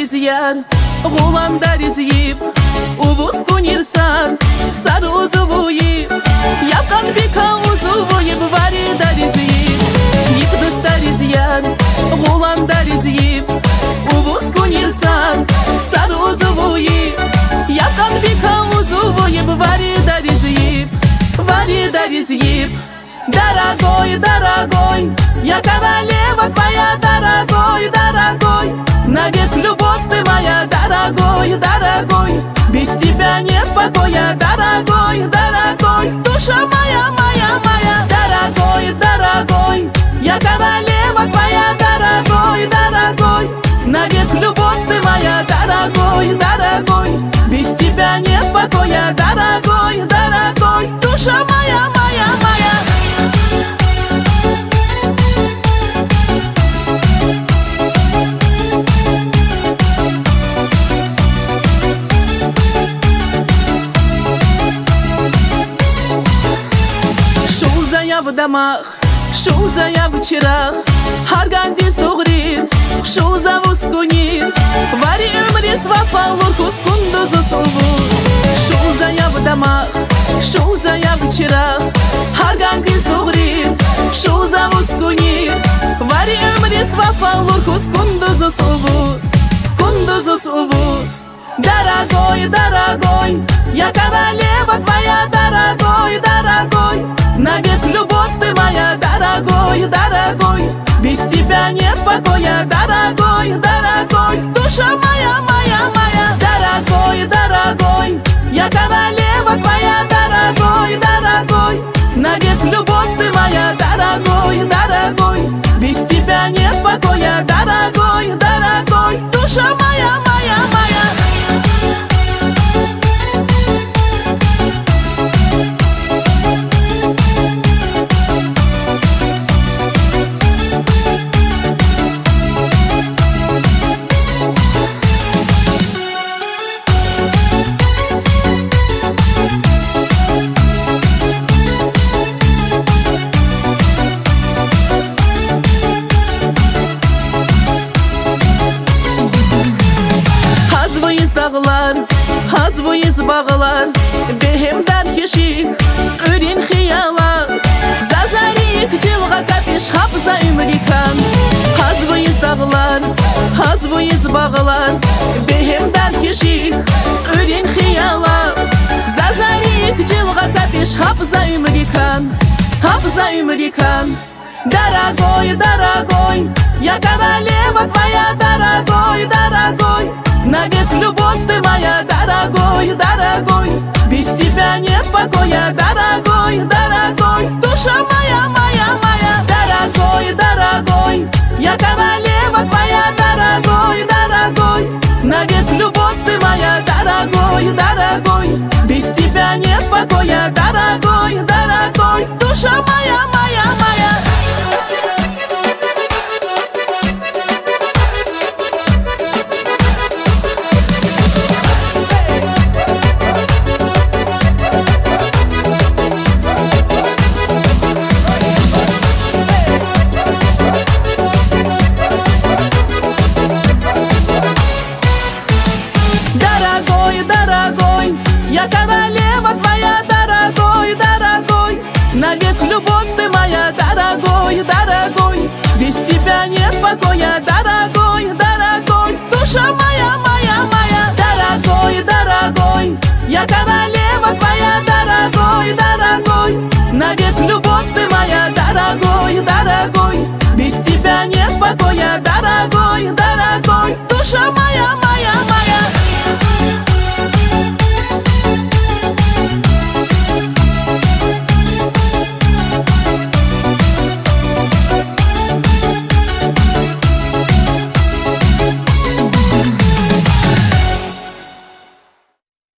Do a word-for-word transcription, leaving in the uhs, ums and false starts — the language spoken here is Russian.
резьяр, гуланда резьип, увуз кунирсан, сар узувуип, япкан бика узувуип, варида резьип, икдуста резьяр, гуланда резьип, увуз кунирсан, сар узувуип, япкан бика узувуип, варида резьип, варида резьип. Дорогой, дорогой, я королева твоя, дорогой, дорогой, навек любовь ты моя, дорогой, дорогой, без тебя нет покоя, дорогой, дорогой, душа моя, моя, моя. Дорогой, дорогой, я королева твоя, дорогой, дорогой, навек любовь ты моя, дорогой, дорогой, без тебя нет покоя, дорогой, дорогой, душа моя, моя, моя. В домах, шел за я в вечерах, Харгандис дугрир, шел за вускунир, Вари умрис вафалур кускундузу сулвуз. Шел за я в домах, шел за я в вечерах, Харгандис дугрир, шел за вускунир, Вари умрис вафалур кускундузу сулвуз, кундузу сулвуз. Дорогой, дорогой, я королева твоя, дорогой, дорогой, навек любовь ты моя, дорогой, дорогой, без тебя нет покоя, дорогой, дорогой, душа моя, моя, моя. Дорогой, дорогой, я королева твоя, дорогой, дорогой, навек любовь ты моя, дорогой, дорогой, без тебя нет покоя, дорогой, дорогой, душа моя, моя, моя. Hazvoyiz bağlar, behemdar keşik, örin hiyala, Zazarik cilga kapiş hapza ümrikan. Hazvoyiz dağlar, hazvoyiz bağlar, behemdar keşik, örin hiyala, Zazarik cilga kapiş hapza ümrikan, hapza ümrikan. Дорогой, дорогой, я королева твоя, дорогой, дорогой, навек любовь ты моя, дорогой, дорогой, без тебя нет покоя, дорогой, дорогой, душа моя, моя, моя. Дорогой, дорогой, я королева твоя, дорогой, дорогой, навек любовь ты моя, дорогой, дорогой, без тебя нет покоя, дорогой, дорогой, душа моя, моя, моя. Я королева твоя, дорогой, дорогой, навек любовь ты моя, дорогой, дорогой, без тебя нет покоя, дорогой, дорогой, душа моя, моя, моя. Дорогой, дорогой, я королева твоя, дорогой, дорогой, навек любовь ты моя, дорогой, дорогой, без тебя нет покоя, дорогой, дорогой.